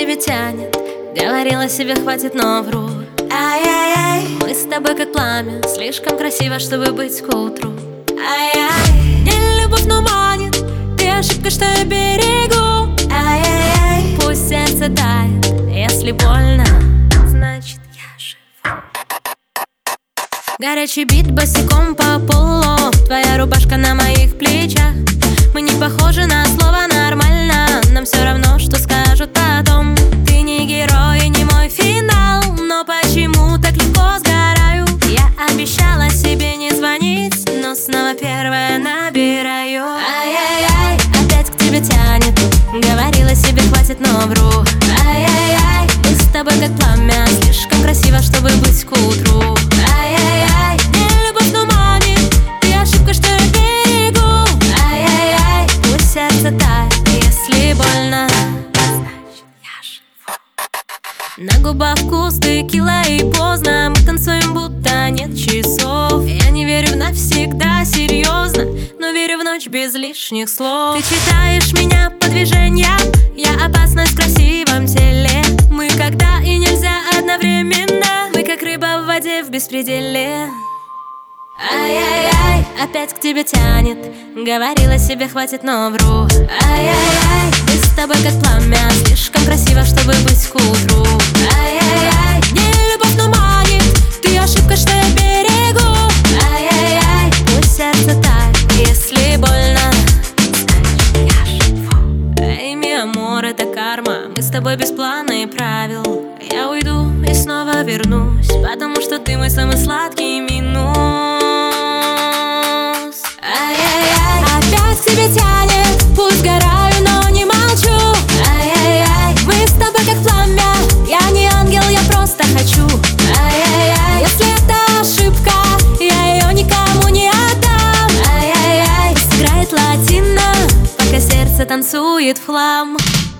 тебе тянет, говорила себе хватит, но вру. Ай-яй-яй, мы с тобой как пламя, слишком красиво, чтобы быть к утру. Ай-яй, не любовь, но манит, ты ошибка, что я берегу. Ай-яй-яй, пусть сердце тает, если больно, значит я живу. Горячий бит босиком по полу, твоя рубашка на моих плечах. Мы не похожи на слово нормально, нам все равно, что скажут потом. Ты не герой и не мой финал, но почему так легко сгораю? Я обещала себе не звонить, но снова первая набираю. Ай-яй-яй, опять к тебе тянет, говорила себе хватит, но вру. Ай-яй-яй, мы с тобой как пламя, слишком красиво, чтобы быть к утру. Ай-яй-яй, не любовь, но манит, ты ошибка, что я берегу. Ай-яй-яй, пусть сердце тает, если больно, значит я живу. На губах вкус текила и поздно, мы танцуем, будто нет часов. Я не верю в навсегда, серьезно, но верю в ночь без лишних слов. Ты читаешь меня по движениям, я опасность в красивом теле. Мы когда и нельзя одновременно, мы как рыба в воде в беспределе. Ай-яй-яй, опять к тебе тянет, говорила себе хватит, но вру. Ай-яй-яй, мы с тобой как пламя, слишком красиво, чтобы быть к утру. Ай-яй-яй, не любовь, но манит, ты ошибка, что я берегу. Ай-яй-яй, пусть сердце тает, если больно, значит я живу. Эй, ми амор, это карма, мы с тобой без плана и правил. Я уйду и снова вернусь, потому что ты мой самый сладкий минус. Ай-яй-яй, опять к тебе тянет, пусть сгораю, но не молчу. Ай-яй-яй, мы с тобой как пламя, я не ангел, я просто хочу. Ай-яй-яй, если это ошибка, я ее никому не отдам. Ай-яй-яй, пусть играет латино, пока сердце танцует в хлам.